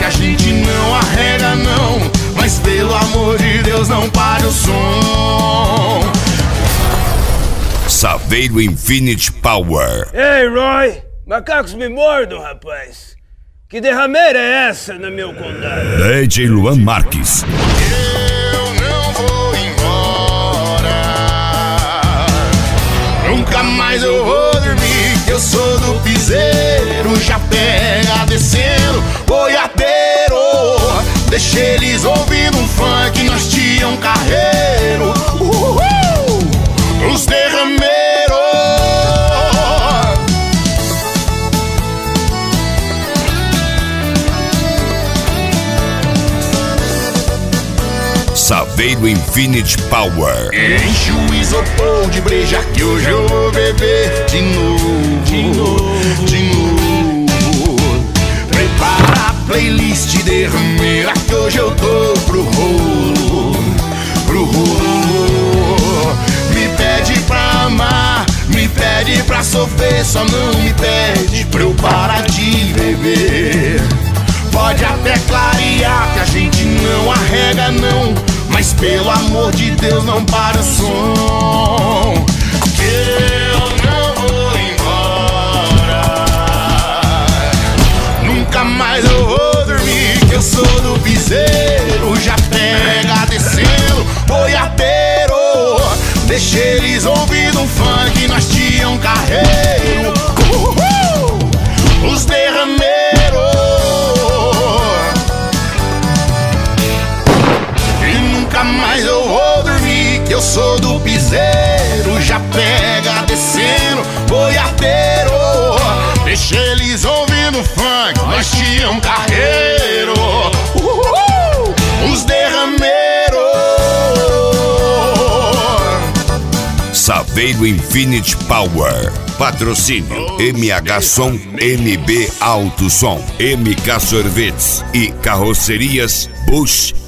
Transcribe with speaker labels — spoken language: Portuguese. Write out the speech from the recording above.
Speaker 1: que a gente não arrega não, mas pelo amor de Deus não pare o som.
Speaker 2: Saveiro Infinity Power.
Speaker 3: Ei, Roy, macacos me mordam, rapaz. Que derrameira é essa no meu condado?
Speaker 2: DJ Luan Marques.
Speaker 1: Eu não vou embora, nunca mais eu vou dormir, que eu sou do piseiro, já pega descendo, boiadeiro. Deixa eles ouvindo um funk, nós tinha um carreiro. Os derrameiros.
Speaker 2: Saveiro Infinity Power.
Speaker 1: Enche o isopor de breja que hoje eu vou beber de novo, de novo, de novo. Prepara a playlist derrameira que hoje eu tô pro rolo, pro rolo. Me pede pra amar, me pede pra sofrer, só não me pede pra eu parar de beber. Pode até clarear que a gente não arrega não, mas pelo amor de Deus não para o som, que eu não vou embora, nunca mais eu vou dormir, que eu sou do piseiro, já pega descendo, boiadeiro. Deixa eles ouvindo um funk, nós tinha um carreiro. Os derrameiros. Mas eu vou dormir, que eu sou do piseiro, já pega descendo, boiadeiro. Deixa eles ouvindo funk, nós tinha um carreiro. Os derrameiros.
Speaker 2: Saveiro Infinity Power. Patrocínio MH Som, MB Alto Som, MK Sorvetes e Carrocerias Bush